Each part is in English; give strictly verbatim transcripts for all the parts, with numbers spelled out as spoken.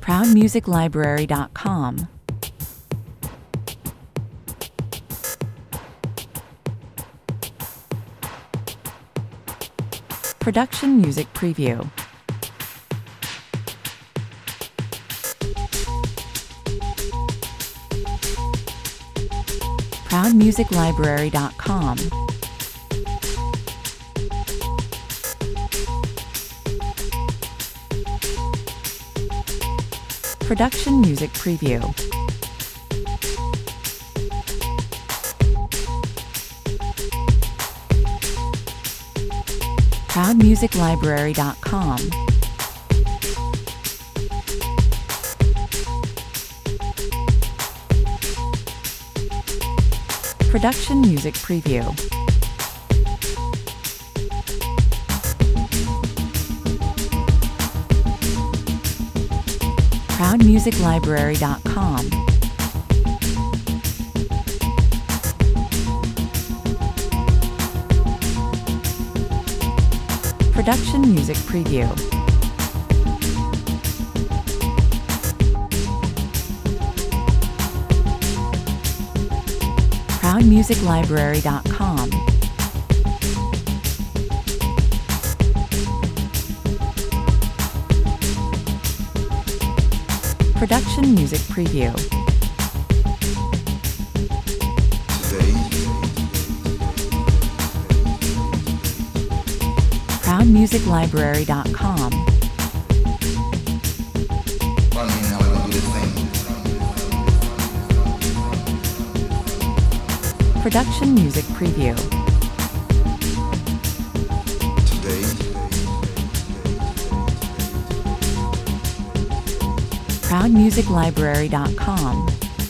proud music library dot com. Production Music Preview. proud music library dot com. Production Music Preview. proud music library dot com. Production Music Preview. proud music library dot com. Production Music Preview. proud music library dot com. Production Music Preview. proud music library dot com. Production Music Preview. proud music library dot com.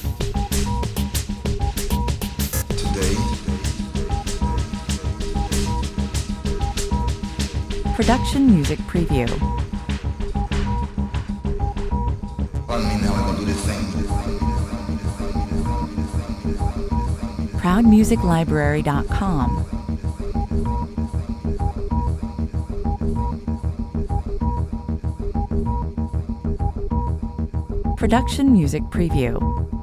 Production Music Preview. proud music library dot com. Production Music Preview.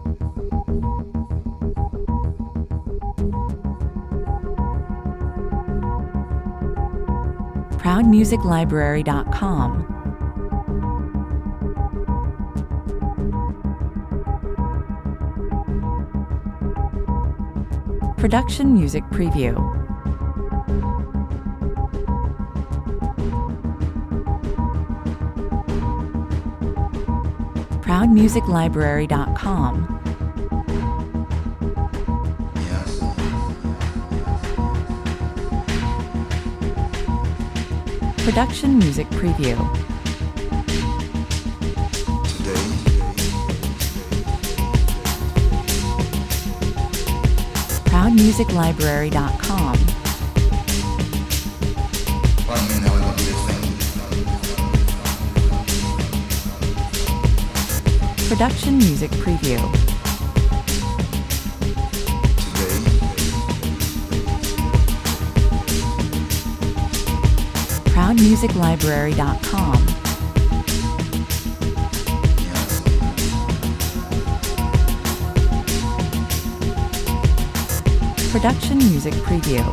proud music library dot com. Production Music Preview. proud music library dot com. Production Music Preview. proud music library dot com. Production Music Preview. proud music library dot com. Production Music Preview.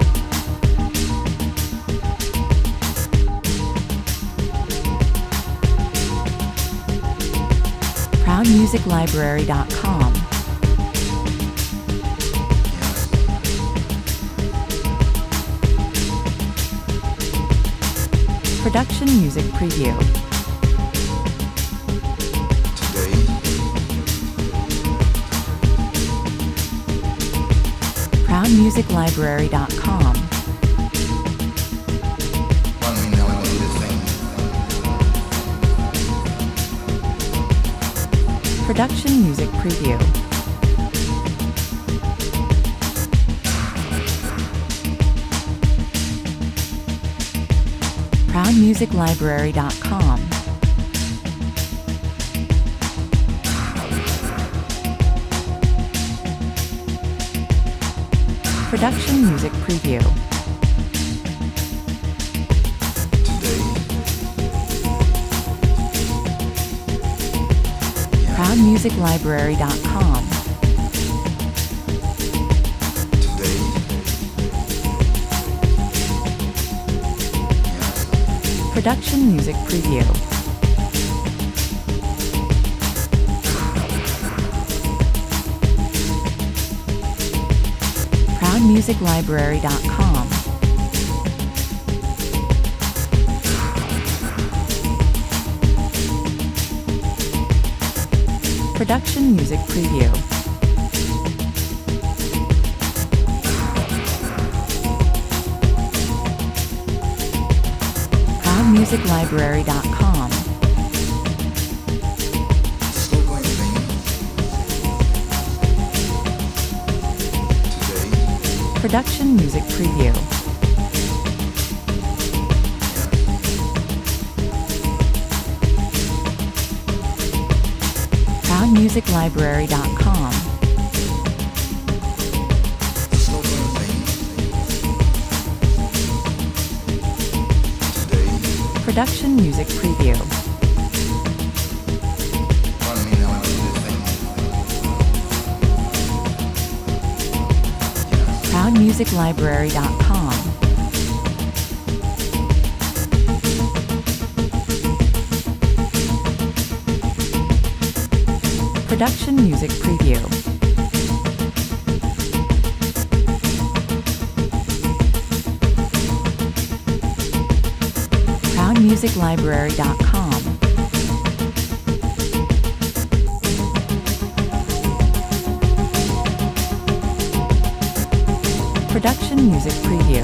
proud music library dot com. Production Music Preview. proud music library dot com. Production Music Preview. proud music library dot com. Production Music Preview. music library dot com. Today, yes, Production Music Preview. proud music library dot com. Production Music Preview. proud music library dot com. slow going thing. Today, Production Music Preview. proud music library dot com. slow going thing. Today, Production Music Preview. pardon me now, I do this thing. Yes, proud music library dot com. Production Music Preview. proud music library dot com. Production Music Preview.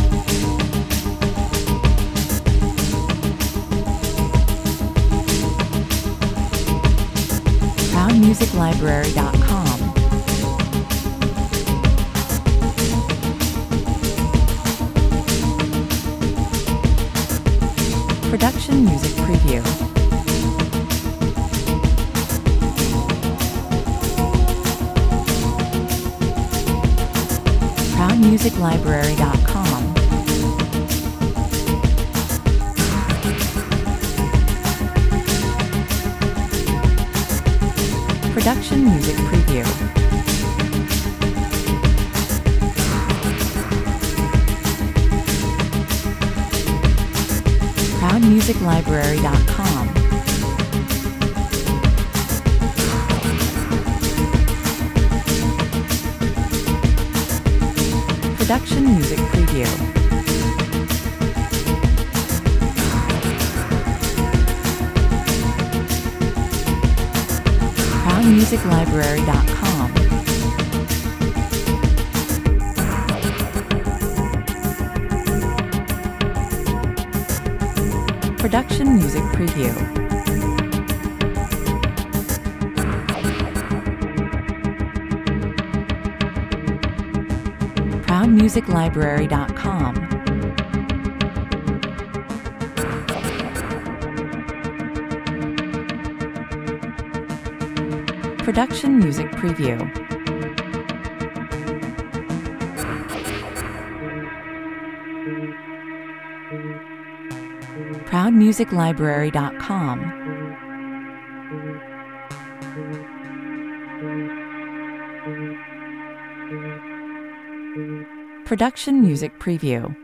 proud music library dot com. Production Music Preview. proud music library dot com. Production Music Preview. proud music library dot com. Production Music Preview. proud music library dot com. Production Music Preview. proud music library dot com. Production Music Preview. proud music library dot com. Production Music Preview.